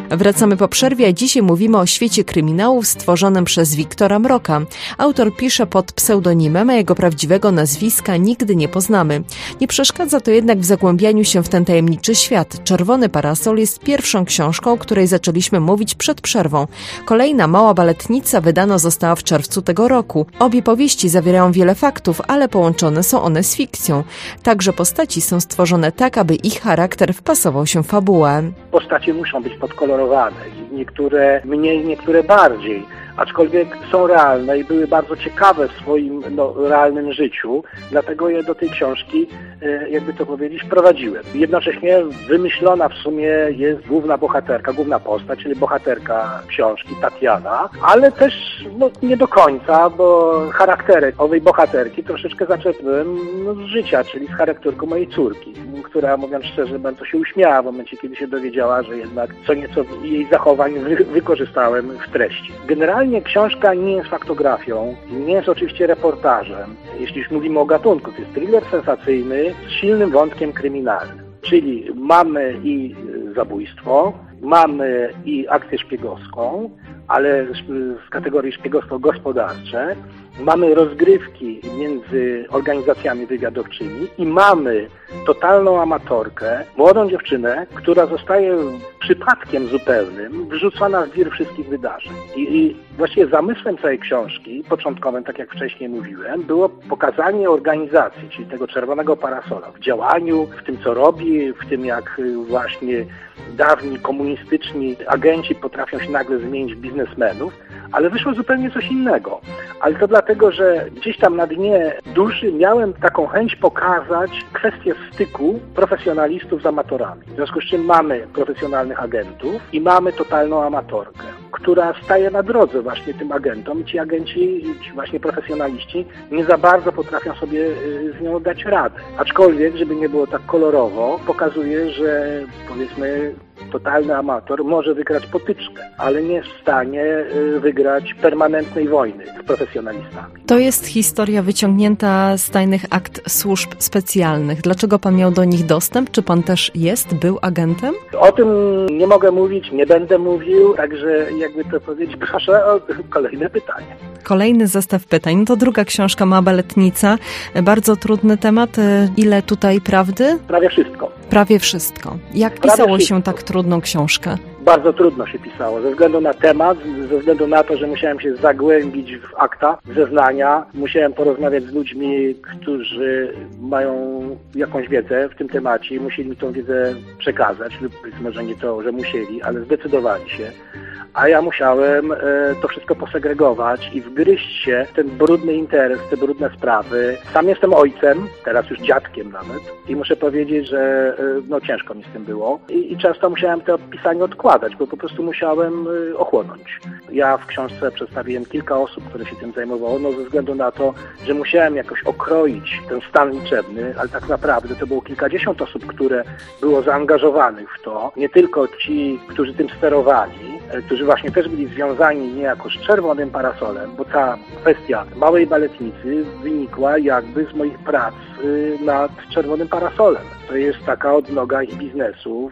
Wracamy po przerwie, a dzisiaj mówimy o świecie kryminałów stworzonym przez Wiktora Mroka. Autor pisze pod pseudonimem, a jego prawdziwego nazwiska nigdy nie poznamy. Nie przeszkadza to jednak w zagłębianiu się w ten tajemniczy świat. Czerwony parasol jest pierwszą książką, o której zaczęliśmy mówić przed przerwą. Kolejna, Mała baletnica, wydana została w czerwcu tego roku. Obie powieści zawierają wiele faktów, ale połączone są one z fikcją. Także postaci są stworzone tak, aby ich charakter wpasował się w fabułę. Postacie muszą być podkolorowane. Niektóre mniej, niektóre bardziej. Aczkolwiek są realne i były bardzo ciekawe w swoim realnym życiu, dlatego je do tej książki, jakby to powiedzieć, wprowadziłem. Jednocześnie wymyślona w sumie jest główna bohaterka, główna postać, czyli bohaterka książki, Tatiana, ale też nie do końca, bo charakterek owej bohaterki troszeczkę zaczerpnąłem z życia, czyli z charakterku mojej córki, która, mówiąc szczerze, bardzo się uśmiała w momencie, kiedy się dowiedziała, że jednak co nieco jej zachowań wykorzystałem w treści. Generalnie książka nie jest faktografią, nie jest oczywiście reportażem. Jeśli już mówimy o gatunku, to jest thriller sensacyjny z silnym wątkiem kryminalnym. Czyli mamy i zabójstwo, mamy i akcję szpiegowską, ale z kategorii szpiegostwo gospodarcze. Mamy rozgrywki między organizacjami wywiadowczymi i mamy totalną amatorkę, młodą dziewczynę, która zostaje przypadkiem zupełnym wrzucona w wir wszystkich wydarzeń. I właściwie zamysłem całej książki, początkowym, tak jak wcześniej mówiłem, było pokazanie organizacji, czyli tego czerwonego parasola w działaniu, w tym co robi, w tym jak właśnie dawni komunistyczni agenci potrafią się nagle zmienić w biznesmenów, ale wyszło zupełnie coś innego. Ale to dlatego, że gdzieś tam na dnie duszy miałem taką chęć pokazać kwestię styku profesjonalistów z amatorami. W związku z czym mamy profesjonalnych agentów i mamy totalną amatorkę, która staje na drodze właśnie tym agentom i ci agenci, ci właśnie profesjonaliści nie za bardzo potrafią sobie z nią dać radę. Aczkolwiek, żeby nie było tak kolorowo, pokazuje, że powiedzmy totalny amator może wygrać potyczkę, ale nie jest w stanie wygrać permanentnej wojny z profesjonalistami. To jest historia wyciągnięta z tajnych akt służb specjalnych. Dlaczego pan miał do nich dostęp? Czy pan też był agentem? O tym nie mogę mówić, nie będę mówił, także jakby to powiedzieć, proszę o kolejne pytanie. Kolejny zestaw pytań. No to druga książka, Mała baletnica. Bardzo trudny temat. Ile tutaj prawdy? Prawie wszystko. Prawie wszystko. Jak pisało się tak trudną książkę? Bardzo trudno się pisało, ze względu na temat, ze względu na to, że musiałem się zagłębić w akta, zeznania, musiałem porozmawiać z ludźmi, którzy mają jakąś wiedzę w tym temacie i musieli mi tą wiedzę przekazać, lub powiedzmy, że nie to, że musieli, ale zdecydowali się. A ja musiałem to wszystko posegregować i wgryźć się w ten brudny interes, te brudne sprawy. Sam jestem ojcem, teraz już dziadkiem nawet i muszę powiedzieć, że ciężko mi z tym było i często musiałem to pisanie odkładać, bo po prostu musiałem ochłonąć. Ja w książce przedstawiłem kilka osób, które się tym zajmowało, ze względu na to, że musiałem jakoś okroić ten stan liczebny, ale tak naprawdę to było kilkadziesiąt osób, które było zaangażowanych w to, nie tylko ci, którzy tym sterowali, którzy właśnie też byli związani niejako z czerwonym parasolem, bo ta kwestia Małej baletnicy wynikła jakby z moich prac nad czerwonym parasolem. To jest taka odnoga ich biznesów,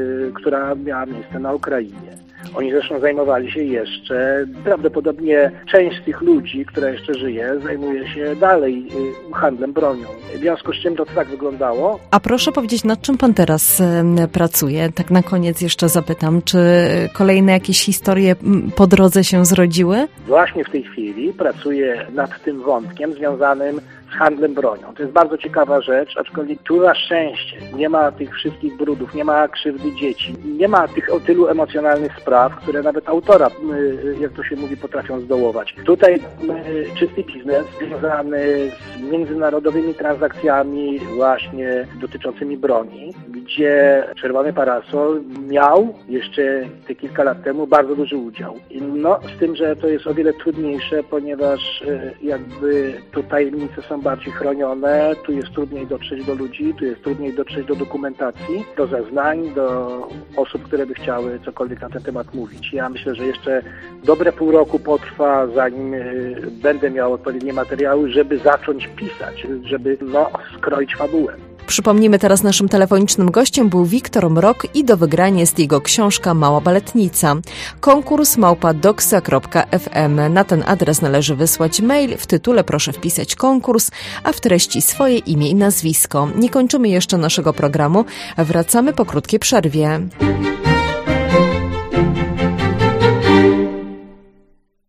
która miała miejsce na Ukrainie. Oni zresztą zajmowali się jeszcze, prawdopodobnie część z tych ludzi, która jeszcze żyje, zajmuje się dalej handlem bronią. W związku z czym to tak wyglądało. A proszę powiedzieć, nad czym pan teraz pracuje? Tak na koniec jeszcze zapytam, czy kolejne jakieś historie po drodze się zrodziły? Właśnie w tej chwili pracuję nad tym wątkiem związanym z handlem bronią. To jest bardzo ciekawa rzecz, aczkolwiek tu na szczęście nie ma tych wszystkich brudów, nie ma krzywdy dzieci, nie ma tylu emocjonalnych spraw, które nawet autora, jak to się mówi, potrafią zdołować. Tutaj czysty biznes związany z międzynarodowymi transakcjami właśnie dotyczącymi broni, gdzie Czerwony Parasol miał jeszcze te kilka lat temu bardzo duży udział. Z tym, że to jest o wiele trudniejsze, ponieważ jakby tu tajemnice są bardziej chronione, tu jest trudniej dotrzeć do ludzi, tu jest trudniej dotrzeć do dokumentacji, do zeznań, do osób, które by chciały cokolwiek na ten temat mówić. Ja myślę, że jeszcze dobre pół roku potrwa, zanim będę miał odpowiednie materiały, żeby zacząć pisać, żeby skroić fabułę. Przypomnijmy, teraz naszym telefonicznym gościem był Wiktor Mrok i do wygrania jest jego książka Mała baletnica. Konkurs @doxa.fm. Na ten adres należy wysłać mail. W tytule proszę wpisać konkurs, a w treści swoje imię i nazwisko. Nie kończymy jeszcze naszego programu. Wracamy po krótkiej przerwie.